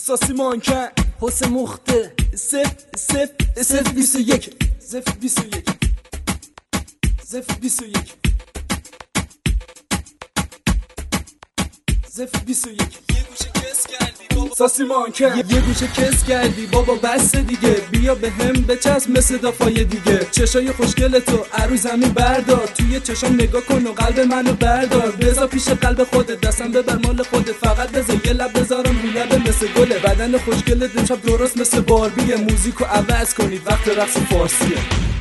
ساسی مانکن حسین مخته صف 21 صف 21 صف 21 صف 21 یه گوشه کس کردی بابا ساسی مانکن یه گوشه کس کردی بابا بس دیگه بیا به هم بچسب مثل دفعه دیگه چشای خوشگل تو ارو زمین بردار توی چشام نگاه کن و قلب منو بردار بذار پیش قلب خودت دستم ببر مال خودت فقط بذار یه لب بذارم رو لب مثل گله بدن خوشگل امشب درست مثل باربیه موزیکو عوض کنید وقت رقص فارسیه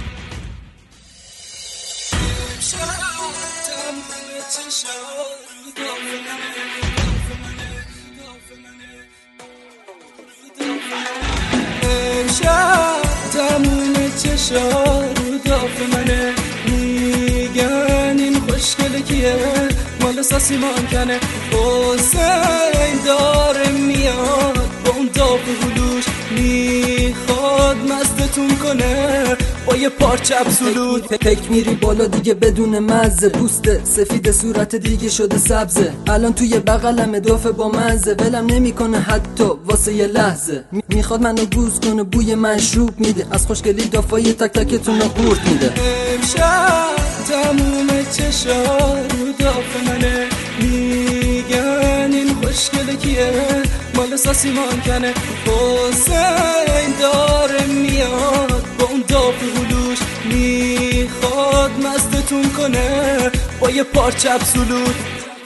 امشب تموم چشا رو داف منه میگن این خوشگله کیه مال ساسی مانکنه حسین داره میاد با اون داف هلوش میخواد مستتون کنه با یه پارچه ابسولوت پک میری بالا دیگه بدون مزه پوست سفید صورت دیگه شده سبزه الان توی بغلم دافه با مزه ولم نمیکنه حتی واسه یه لحظه میخواد منو گوز کنه بوی مشروب میده از خوشگلی دافای تک تکتون رو قورت میده امشب تموم چشا رو داف منه میگن این خوشگله کیه مال ساسی مانکنه حسین داره میاد با اون داف هلوش میخواد مستتون کنه با یه پارچه ابسولوت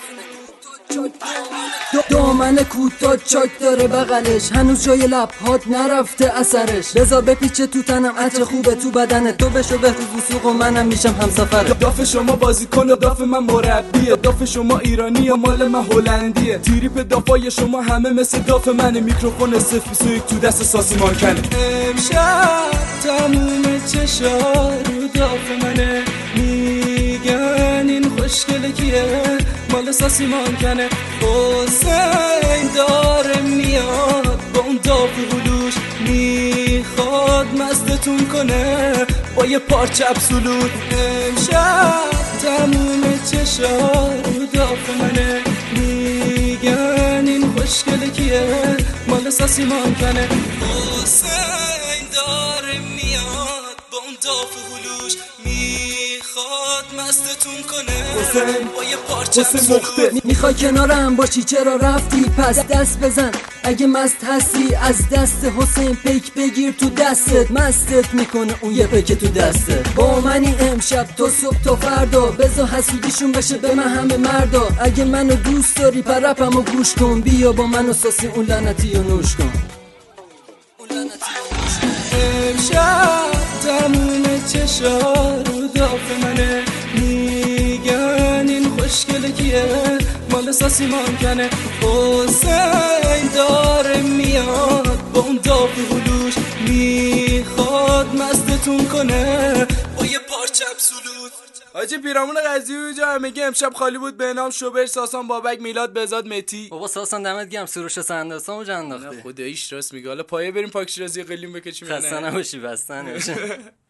دامن کوتاه چاک داره بغلش هنوز جای لبهات نرفته اثرش بذار بپیچه تو تنم عطر خوبه تو بدنه تو بشو به وسوق و منم میشم همسفره داف شما بازیکن و داف من مربیه داف شما ایرانی و مال من هلندیه تریپ دافای شما همه مثل داف منه میکروفون صف 21 تو دست ساسی مانکنه امشب تموم چشا رو داف منه میگن این خوشگله کیه مال ساسی مانکنه حسین داره میاد با اون داف هلوش میخواد مستتون کنه با یه پارچه ابسولوت امشب تموم چشا رو داف منه میگن این خوشگله کیه مال ساسی مانکنه حسین داره میاد با اون داف هلوش میخواد مستتون کنه با یه پارچه ابسولوت میخوای کنارم باشی چرا رفتی پس دست بزن اگه مست هستی از دست حسین پیک بگیر تو دستت مستت میکنه اون یه پیک تو دستت با منی امشب تو صبح تا فردا بذار حسودیشون بشه به من همه مردا اگه منو دوست داری پرپمو گوش کن بیا با منو ساسی اون لعنتی رو نوش کن امشب تموم چشا رو داف منه میگن این خوشگله کیه مال ساسی مانکنه حسین داره میاد با اون داف هلوش میخواد مستتون کنه با یه پارچه ابسولوت حاجی پیرامون قضیه اونجا همگی امشب خالی بود به نام شوبر ساسان بابک میلاد بزاد متی بابا ساسان دمت گرم سروش سندرسامو جا انداختی خداییش راست میگه حالا پایه بریم پاک شیرازی قلیم بکشیم خسته نباشی بستن